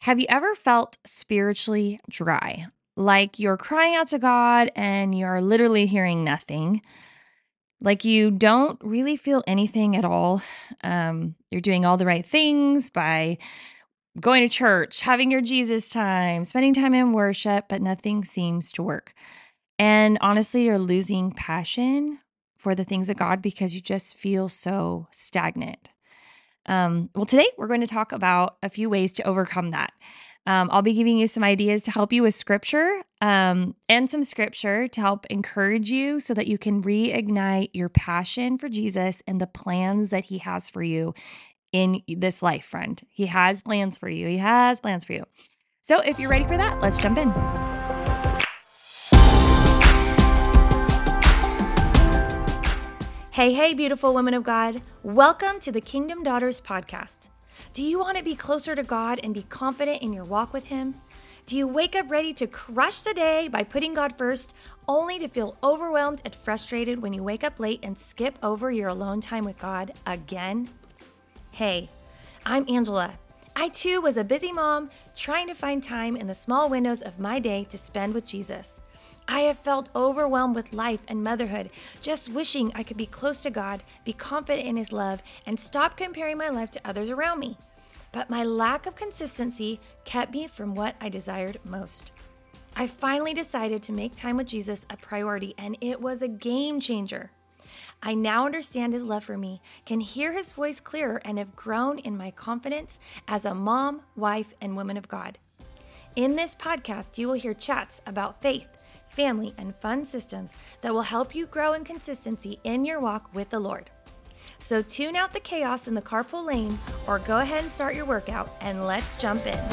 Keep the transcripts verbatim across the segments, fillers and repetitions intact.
Have you ever felt spiritually dry? Like you're crying out to God and you're literally hearing nothing. Like you don't really feel anything at all. Um, you're doing all the right things by going to church, having your Jesus time, spending time in worship, but nothing seems to work. And honestly, you're losing passion for the things of God because you just feel so stagnant. Um, well, today we're going to talk about a few ways to overcome that. Um, I'll be giving you some ideas to help you with scripture um, and some scripture to help encourage you so that you can reignite your passion for Jesus and the plans that he has for you in this life, friend. He has plans for you. He has plans for you. So if you're ready for that, let's jump in. Hey, hey, beautiful women of God. Welcome to the Kingdom Daughters podcast. Do you want to be closer to God and be confident in your walk with him? Do you wake up ready to crush the day by putting God first, only to feel overwhelmed and frustrated when you wake up late and skip over your alone time with God again? Hey, I'm Angela. I too was a busy mom trying to find time in the small windows of my day to spend with Jesus. I have felt overwhelmed with life and motherhood, just wishing I could be close to God, be confident in his love, and stop comparing my life to others around me. But my lack of consistency kept me from what I desired most. I finally decided to make time with Jesus a priority, and it was a game changer. I now understand his love for me, can hear his voice clearer, and have grown in my confidence as a mom, wife, and woman of God. In this podcast, you will hear chats about faith, family, and fun systems that will help you grow in consistency in your walk with the Lord. So tune out the chaos in the carpool lane or go ahead and start your workout and let's jump in.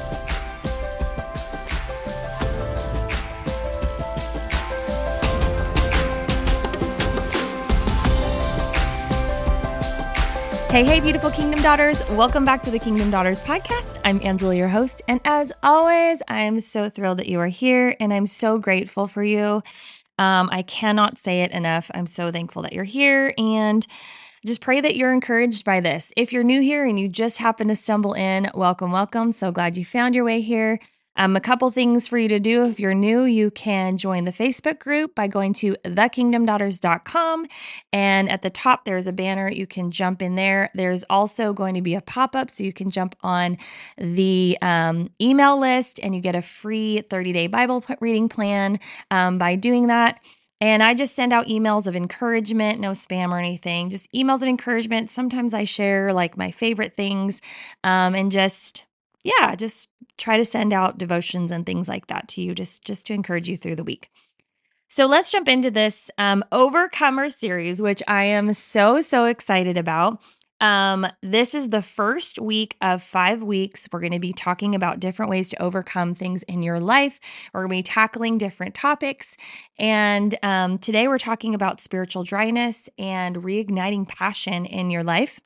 Hey, hey, beautiful Kingdom Daughters. Welcome back to the Kingdom Daughters podcast. I'm Angela, your host. And as always, I'm so thrilled that you are here and I'm so grateful for you. Um, I cannot say it enough. I'm so thankful that you're here and just pray that you're encouraged by this. If you're new here and you just happen to stumble in, welcome, welcome. So glad you found your way here. Um, a couple things for you to do. If you're new, you can join the Facebook group by going to the kingdom daughters dot com. And at the top, there's a banner. You can jump in there. There's also going to be a pop-up so you can jump on the um, email list and you get a free thirty-day Bible reading plan um, by doing that. And I just send out emails of encouragement, no spam or anything, just emails of encouragement. Sometimes I share like my favorite things um, and just, yeah, just try to send out devotions and things like that to you just, just to encourage you through the week. So let's jump into this um, Overcomer series, which I am so, so excited about. Um, this is the first week of five weeks. We're going to be talking about different ways to overcome things in your life. We're going to be tackling different topics. And um, today we're talking about spiritual dryness and reigniting passion in your life.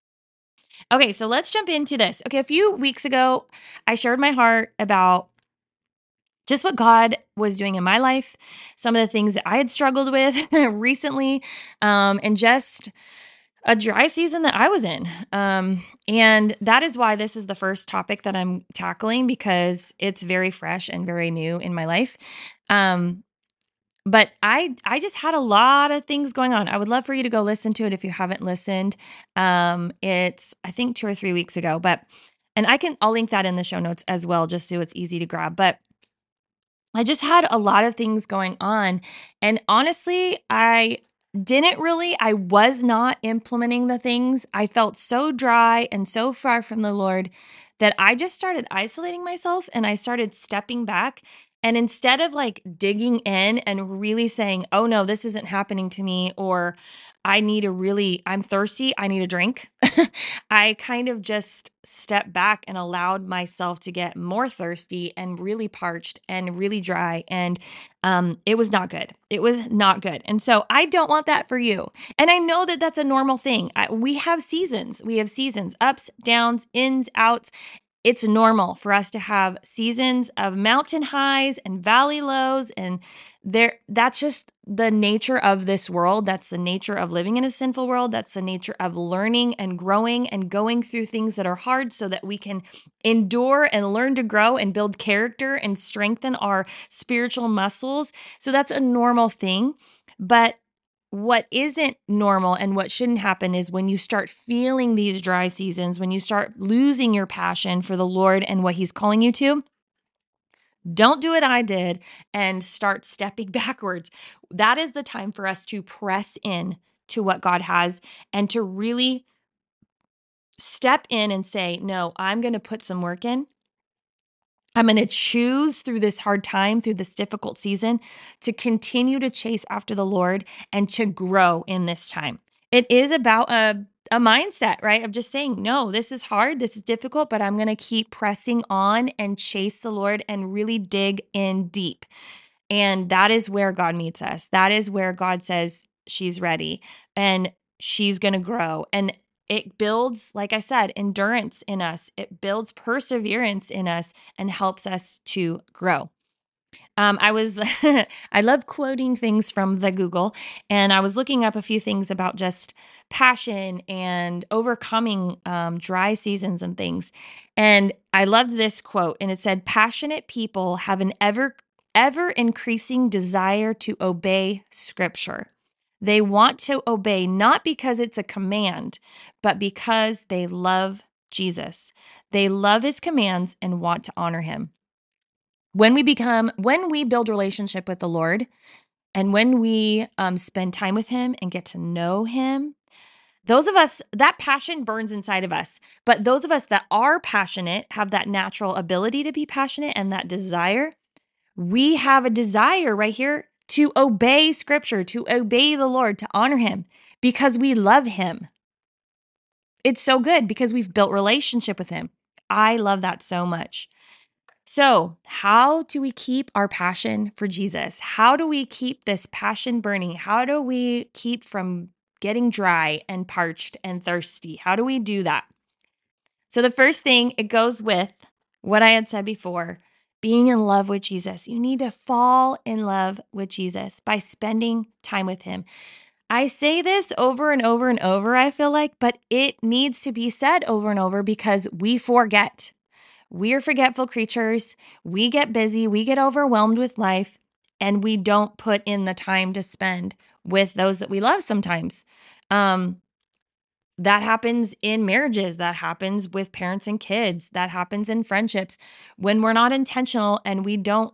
Okay, so let's jump into this. Okay, a few weeks ago, I shared my heart about just what God was doing in my life, some of the things that I had struggled with recently, um, and just a dry season that I was in. Um, and that is why this is the first topic that I'm tackling because it's very fresh and very new in my life. Um, but I I just had a lot of things going on. I would love for you to go listen to it if you haven't listened. Um, it's I think two or three weeks ago, but and I can I'll link that in the show notes as well, just so it's easy to grab. But I just had a lot of things going on, and honestly, I didn't really, I was not implementing the things. I felt so dry and so far from the Lord that I just started isolating myself and I started stepping back. And instead of like digging in and really saying, oh no, this isn't happening to me, or I need a really, I'm thirsty, I need a drink, I kind of just stepped back and allowed myself to get more thirsty and really parched and really dry. And um, it was not good. It was not good. And so I don't want that for you. And I know that that's a normal thing. I, we have seasons. We have seasons, ups, downs, ins, outs. It's normal for us to have seasons of mountain highs and valley lows, and there that's just the nature of this world. That's the nature of living in a sinful world. That's the nature of learning and growing and going through things that are hard so that we can endure and learn to grow and build character and strengthen our spiritual muscles. So that's a normal thing. But what isn't normal and what shouldn't happen is when you start feeling these dry seasons, when you start losing your passion for the Lord and what He's calling you to, don't do what I did and start stepping backwards. That is the time for us to press in to what God has and to really step in and say, no, I'm going to put some work in. I'm going to choose through this hard time, through this difficult season, to continue to chase after the Lord and to grow in this time. It is about a, a mindset, right? Of just saying, no, this is hard, this is difficult, but I'm going to keep pressing on and chase the Lord and really dig in deep. And that is where God meets us. That is where God says she's ready and she's going to grow. And it builds, like I said, endurance in us. It builds perseverance in us and helps us to grow. Um, I was, I love quoting things from the Google, and I was looking up a few things about just passion and overcoming um, dry seasons and things. And I loved this quote, and it said, "Passionate people have an ever, ever increasing desire to obey Scripture. They want to obey not because it's a command, but because they love Jesus. They love His commands and want to honor Him." When we become, when we build relationship with the Lord, and when we um, spend time with Him and get to know Him, those of us, that passion burns inside of us. But those of us that are passionate, have that natural ability to be passionate and that desire, we have a desire right here to obey Scripture, to obey the Lord, to honor Him because we love Him. It's so good because we've built relationship with Him. I love that so much. So, how do we keep our passion for Jesus? How do we keep this passion burning? How do we keep from getting dry and parched and thirsty? How do we do that? So, the first thing, it goes with what I had said before, being in love with Jesus. You need to fall in love with Jesus by spending time with Him. I say this over and over and over, I feel like, but it needs to be said over and over because we forget. We're forgetful creatures. We get busy. We get overwhelmed with life, and we don't put in the time to spend with those that we love sometimes. Um, that happens in marriages. That happens with parents and kids. That happens in friendships. When we're not intentional and we don't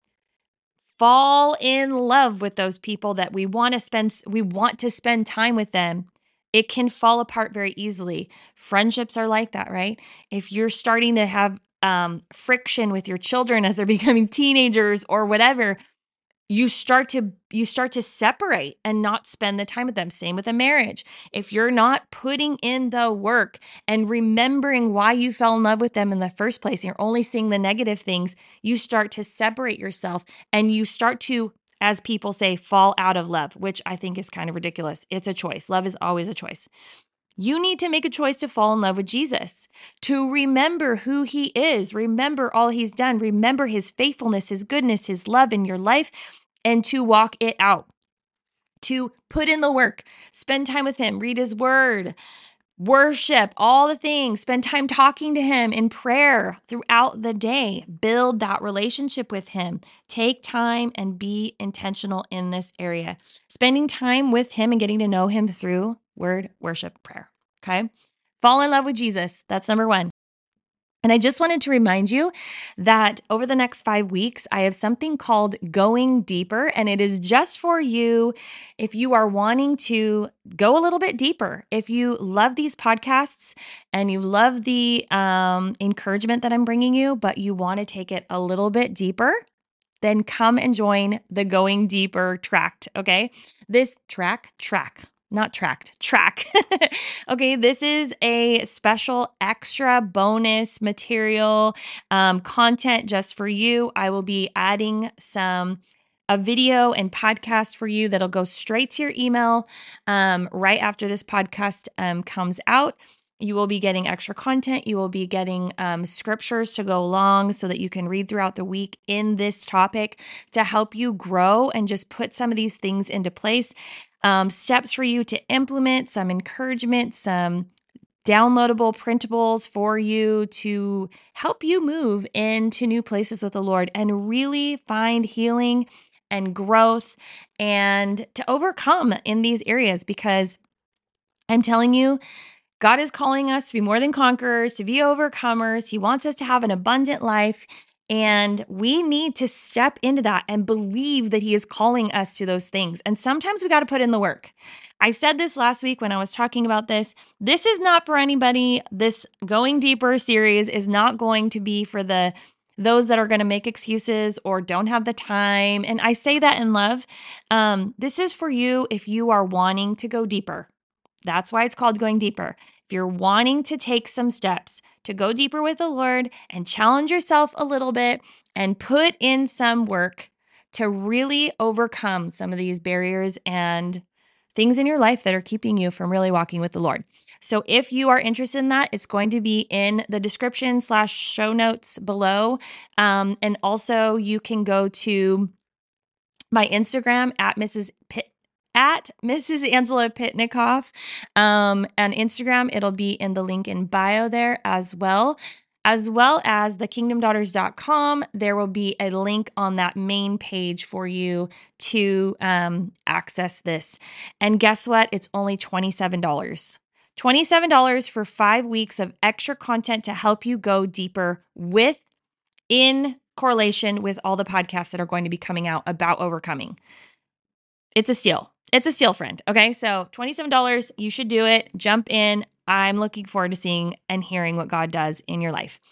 fall in love with those people that we want to spend, we want to spend time with them, it can fall apart very easily. Friendships are like that, right? If you're starting to have um, friction with your children as they're becoming teenagers or whatever, you start to you start to separate and not spend the time with them. Same with a marriage. If you're not putting in the work and remembering why you fell in love with them in the first place, and you're only seeing the negative things, you start to separate yourself and you start to, as people say, fall out of love, which I think is kind of ridiculous. It's a choice. Love is always a choice. You need to make a choice to fall in love with Jesus, to remember who He is, remember all He's done, remember His faithfulness, His goodness, His love in your life, and to walk it out, to put in the work, spend time with Him, read His word, worship, all the things, spend time talking to Him in prayer throughout the day, build that relationship with Him, take time and be intentional in this area, spending time with Him and getting to know Him through word, worship, prayer, okay? Fall in love with Jesus. That's number one. And I just wanted to remind you that over the next five weeks, I have something called Going Deeper, and it is just for you if you are wanting to go a little bit deeper. If you love these podcasts and you love the um, encouragement that I'm bringing you, but you want to take it a little bit deeper, then come and join the Going Deeper tract, okay? This track, track. Not tracked, track. Okay, this is a special extra bonus material um, content just for you. I will be adding some a video and podcast for you that'll go straight to your email um, right after this podcast um, comes out. You will be getting extra content. You will be getting um, scriptures to go along so that you can read throughout the week in this topic to help you grow and just put some of these things into place. Um, steps for you to implement, some encouragement, some downloadable printables for you to help you move into new places with the Lord and really find healing and growth and to overcome in these areas, because I'm telling you, God is calling us to be more than conquerors, to be overcomers. He wants us to have an abundant life. And we need to step into that and believe that He is calling us to those things. And sometimes we got to put in the work. I said this last week when I was talking about this. This is not for anybody. This Going Deeper series is not going to be for the those that are going to make excuses or don't have the time. And I say that in love. Um, this is for you if you are wanting to go deeper. That's why it's called Going Deeper. If you're wanting to take some steps to go deeper with the Lord and challenge yourself a little bit and put in some work to really overcome some of these barriers and things in your life that are keeping you from really walking with the Lord. So if you are interested in that, it's going to be in the description slash show notes below. Um, and also you can go to my Instagram at Missus Pitt, at Missus Angela Pitnikoff. Um, and Instagram, it'll be in the link in bio there as well. As well as the kingdom daughters dot com, there will be a link on that main page for you to um, access this. And guess what? It's only twenty-seven dollars. twenty-seven dollars for five weeks of extra content to help you go deeper with, in correlation with all the podcasts that are going to be coming out about overcoming. It's a steal. It's a steal, friend. Okay, so twenty-seven dollars, you should do it. Jump in. I'm looking forward to seeing and hearing what God does in your life.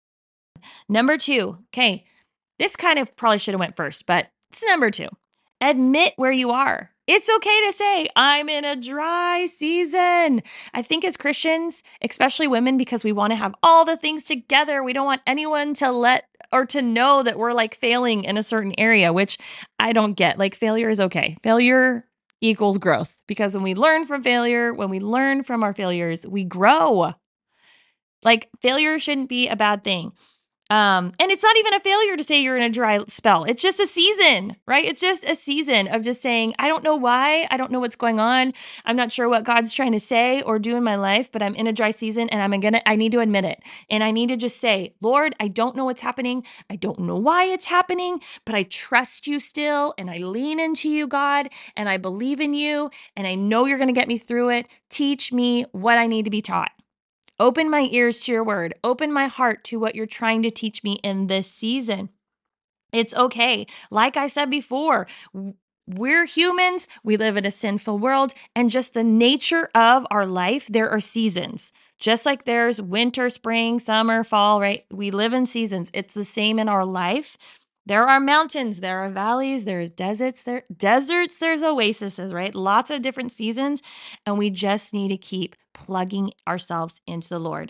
Number two, okay, this kind of probably should have went first, but it's number two. Admit where you are. It's okay to say, I'm in a dry season. I think as Christians, especially women, because we want to have all the things together, we don't want anyone to let or to know that we're like failing in a certain area, which I don't get. Like failure is okay. Failure equals growth, because when we learn from failure, when we learn from our failures, we grow. Like failure shouldn't be a bad thing. Um, and it's not even a failure to say you're in a dry spell. It's just a season, right? It's just a season of just saying, I don't know why. I don't know what's going on. I'm not sure what God's trying to say or do in my life, but I'm in a dry season and I'm gonna, I need to admit it. And I need to just say, Lord, I don't know what's happening. I don't know why it's happening, but I trust you still. And I lean into you, God, and I believe in you. And I know you're going to get me through it. Teach me what I need to be taught. Open my ears to your word. Open my heart to what you're trying to teach me in this season. It's okay. Like I said before, we're humans. We live in a sinful world, and just the nature of our life, there are seasons. Just like there's winter, spring, summer, fall, right? We live in seasons. It's the same in our life. There are mountains, there are valleys, there's deserts, there deserts, there's oases, right? Lots of different seasons, and we just need to keep plugging ourselves into the Lord.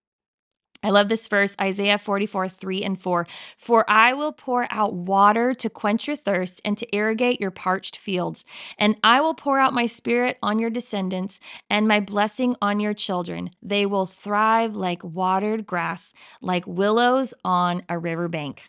I love this verse, Isaiah forty-four, three and four. For I will pour out water to quench your thirst and to irrigate your parched fields. And I will pour out my spirit on your descendants and my blessing on your children. They will thrive like watered grass, like willows on a riverbank.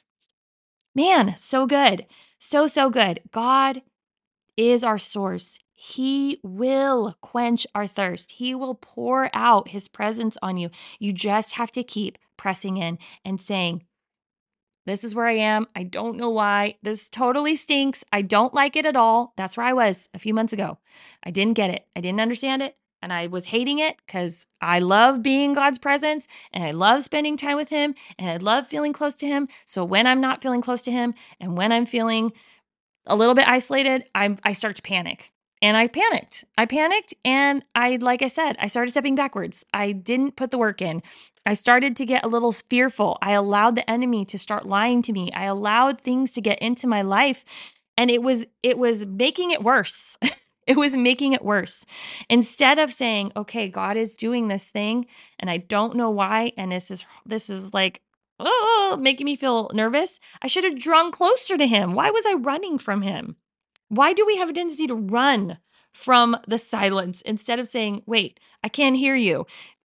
Man, so good. So, so good. God is our source. He will quench our thirst. He will pour out His presence on you. You just have to keep pressing in and saying, this is where I am. I don't know why. This totally stinks. I don't like it at all. That's where I was a few months ago. I didn't get it. I didn't understand it. And I was hating it because I love being God's presence and I love spending time with Him and I love feeling close to Him. So when I'm not feeling close to Him and when I'm feeling a little bit isolated, I I start to panic. And I panicked. I panicked and I, like I said, I started stepping backwards. I didn't put the work in. I started to get a little fearful. I allowed the enemy to start lying to me. I allowed things to get into my life, and it was it was making it worse. It was making it worse. Instead of saying, okay, God is doing this thing and I don't know why, and this is this is like, oh, making me feel nervous, I should have drawn closer to Him. Why was I running from Him? Why do we have a tendency to run from the silence instead of saying, wait, I can't hear you?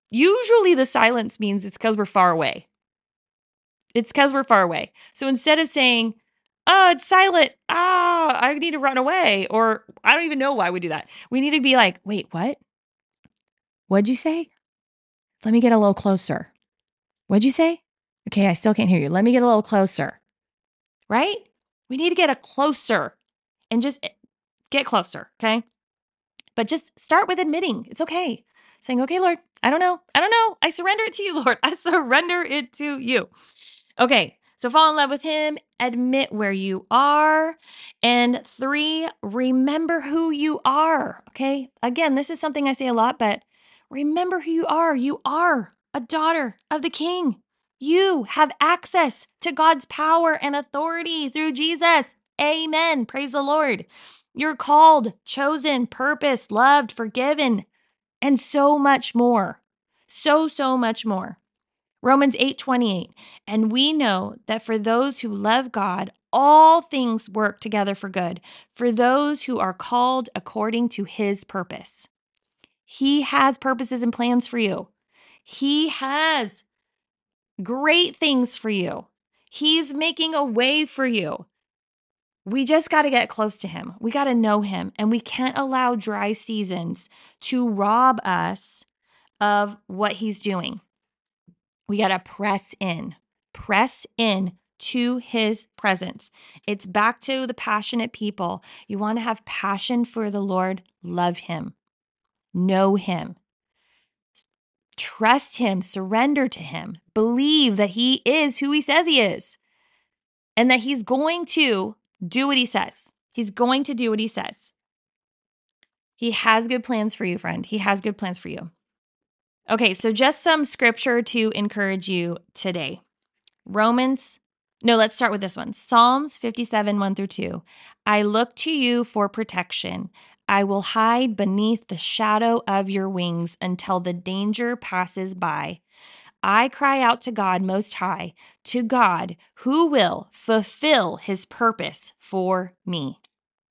Usually the silence means it's because we're far away. It's because we're far away. So instead of saying, oh, it's silent, ah, I need to run away, or I don't even know why we do that. We need to be like, wait, what? What'd you say? Let me get a little closer. What'd you say? Okay, I still can't hear you. Let me get a little closer. Right? We need to get a closer and just get closer, okay? But just start with admitting it's okay. Saying, okay, Lord, I don't know. I don't know. I surrender it to you, Lord. I surrender it to you. Okay, so fall in love with him, admit where you are. And three, remember who you are, okay? Again, this is something I say a lot, but remember who you are. You are a daughter of the King. You have access to God's power and authority through Jesus. Amen. Praise the Lord. You're called, chosen, purposed, loved, forgiven, and so much more. So, so much more. Romans eight twenty-eight, and we know that for those who love God, all things work together for good, for those who are called according to his purpose. He has purposes and plans for you. He has great things for you. He's making a way for you. We just got to get close to him. We got to know him, and we can't allow dry seasons to rob us of what he's doing. We got to press in, press in to his presence. It's back to the passionate people. You want to have passion for the Lord, love him, know him, trust him, surrender to him, believe that he is who he says he is, and that he's going to do what he says. He's going to do what he says. He has good plans for you, friend. He has good plans for you. Okay, so just some scripture to encourage you today. Romans, no, let's start with this one. Psalms fifty-seven, one through two. I look to you for protection. I will hide beneath the shadow of your wings until the danger passes by. I cry out to God Most High, to God who will fulfill his purpose for me.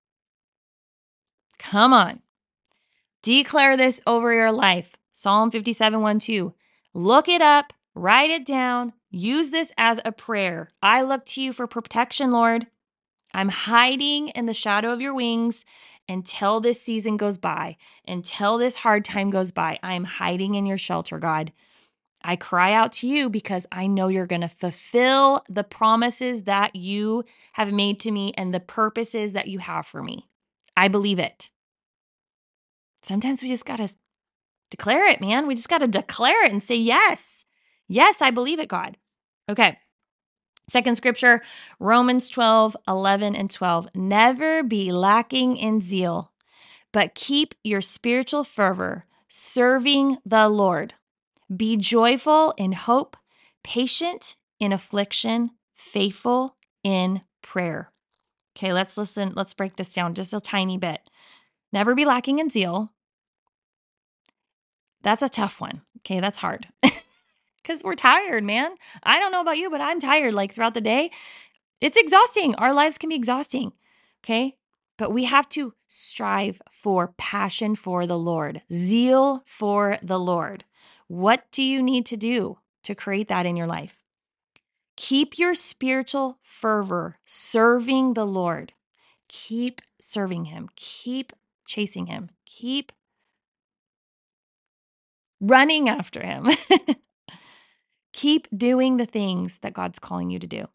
Come on. Declare this over your life. Psalm fifty-seven, one, two. Look it up, write it down, use this as a prayer. I look to you for protection, Lord. I'm hiding in the shadow of your wings until this season goes by, until this hard time goes by. I'm hiding in your shelter, God. I cry out to you because I know you're going to fulfill the promises that you have made to me and the purposes that you have for me. I believe it. Sometimes we just got to declare it, man. We just got to declare it and say, yes, yes, I believe it, God. Okay. Second scripture, Romans twelve, eleven and twelve. Never be lacking in zeal, but keep your spiritual fervor, serving the Lord. Be joyful in hope, patient in affliction, faithful in prayer. Okay, let's listen. Let's break this down just a tiny bit. Never be lacking in zeal. That's a tough one. Okay, that's hard. Because we're tired, man. I don't know about you, but I'm tired like throughout the day. It's exhausting. Our lives can be exhausting. Okay, but we have to strive for passion for the Lord, zeal for the Lord. What do you need to do to create that in your life? Keep your spiritual fervor serving the Lord. Keep serving him. Keep chasing him. Keep running after him. Keep doing the things that God's calling you to do.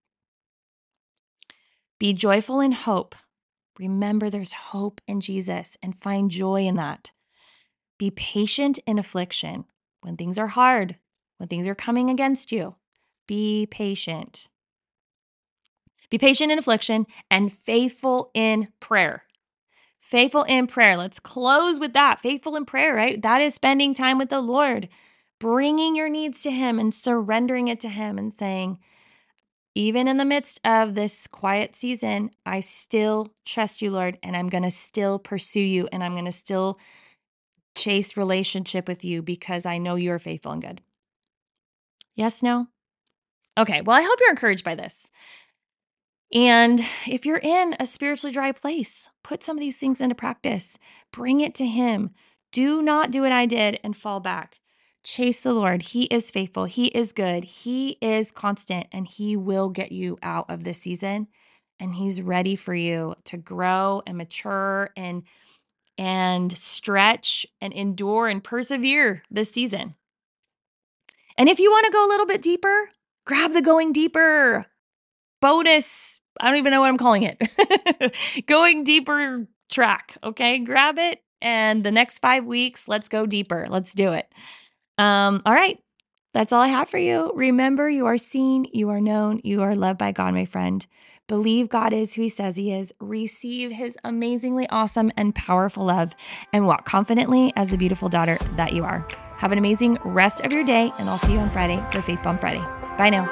Be joyful in hope. Remember there's hope in Jesus and find joy in that. Be patient in affliction. When things are hard, when things are coming against you, be patient. Be patient in affliction and faithful in prayer. Faithful in prayer. Let's close with that. Faithful in prayer, right? That is spending time with the Lord, bringing your needs to him and surrendering it to him and saying, even in the midst of this quiet season, I still trust you, Lord, and I'm going to still pursue you, and I'm going to still chase relationship with you because I know you're faithful and good. Yes, no? Okay, well, I hope you're encouraged by this. And if you're in a spiritually dry place, put some of these things into practice. Bring it to him. Do not do what I did and fall back. Chase the Lord. He is faithful. He is good. He is constant, and He will get you out of this season. And He's ready for you to grow and mature and and stretch and endure and persevere this season. And if you want to go a little bit deeper, grab the Going Deeper bonus. I don't even know what I'm calling it. Going Deeper track. Okay. Grab it. And the next five weeks, let's go deeper. Let's do it. Um, all right. That's all I have for you. Remember, you are seen, you are known, you are loved by God, my friend. Believe God is who He says He is. Receive His amazingly awesome and powerful love and walk confidently as the beautiful daughter that you are. Have an amazing rest of your day, and I'll see you on Friday for Faith Bomb Friday. Bye now.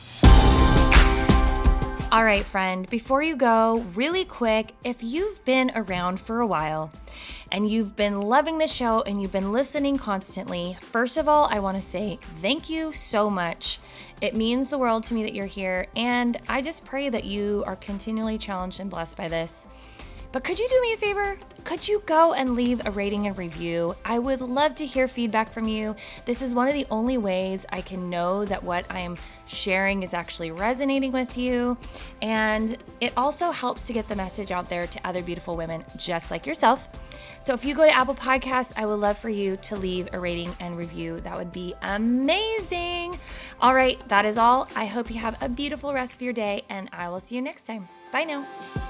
All right, friend, before you go, really quick, if you've been around for a while and you've been loving the show and you've been listening constantly, first of all, I want to say thank you so much. It means the world to me that you're here, and I just pray that you are continually challenged and blessed by this. But could you do me a favor? Could you go and leave a rating and review? I would love to hear feedback from you. This is one of the only ways I can know that what I am sharing is actually resonating with you. And it also helps to get the message out there to other beautiful women just like yourself. So if you go to Apple Podcasts, I would love for you to leave a rating and review. That would be amazing. All right, that is all. I hope you have a beautiful rest of your day, and I will see you next time. Bye now.